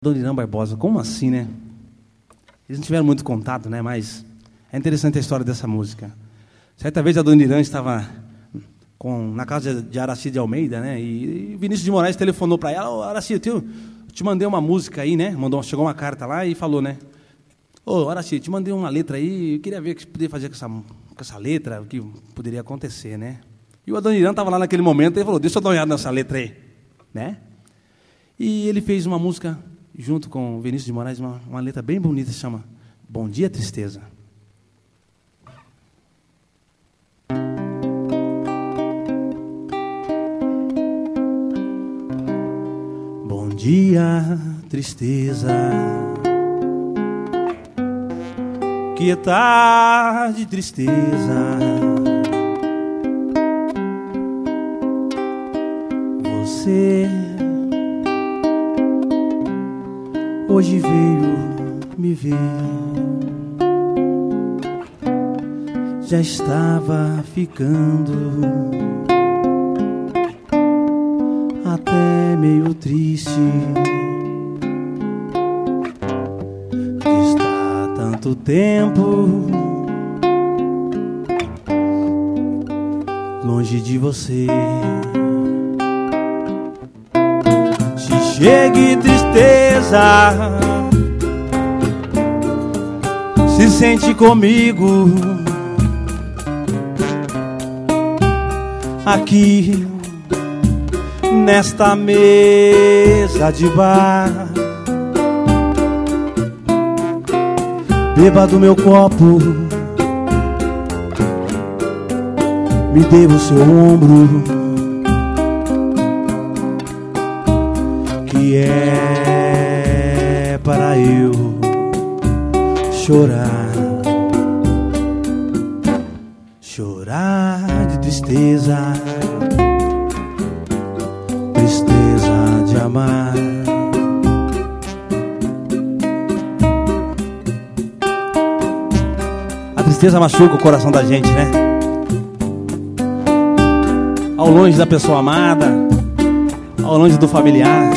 Dona Irã Barbosa, como assim, né? Eles não tiveram muito contato, né? Mas é interessante a história dessa música. Certa vez a Dona Irã estava na casa de Araci de Almeida, né? E Vinícius de Moraes telefonou para ela: "Ô, Araci, eu te mandei uma música aí, né?" Chegou uma carta lá e falou, né? "Ô, Araci, te mandei uma letra aí, eu queria ver o que você poderia fazer com essa letra, o que poderia acontecer, né?" E o Dona Irã estava lá naquele momento e falou: "Deixa eu dar uma olhada nessa letra aí", né? E ele fez uma música junto com o Vinícius de Moraes, uma letra bem bonita, chama Bom Dia, Tristeza. Bom dia, tristeza, que tarde, tristeza, você hoje veio me ver, já estava ficando até meio triste. Está tanto tempo longe de você. Chegue, tristeza, se sente comigo aqui nesta mesa de bar. Beba do meu copo, me dê o seu ombro, que é para eu chorar, chorar de tristeza, tristeza de amar. A tristeza machuca o coração da gente, né? Ao longe da pessoa amada, ao longe do familiar.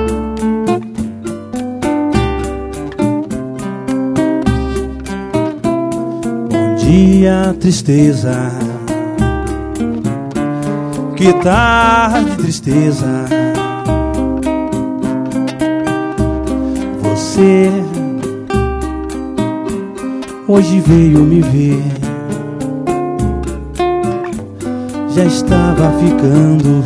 Dia, tristeza, que tarde, tristeza, você hoje veio me ver, já estava ficando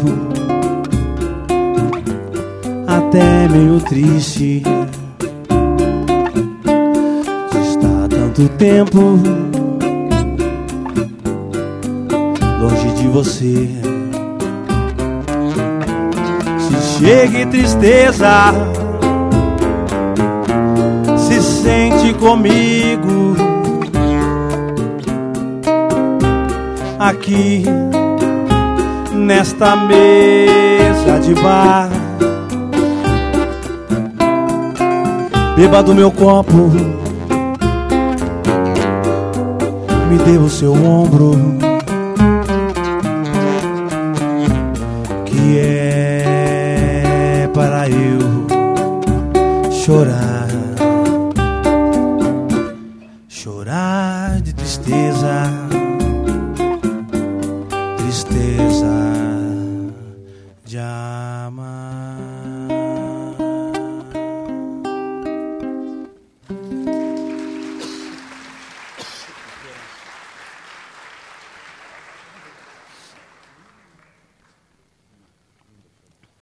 até meio triste. Está tanto tempo longe de você. Se chegue, tristeza, se sente comigo aqui nesta mesa de bar. Beba do meu copo, me dê o seu ombro, que é para eu chorar.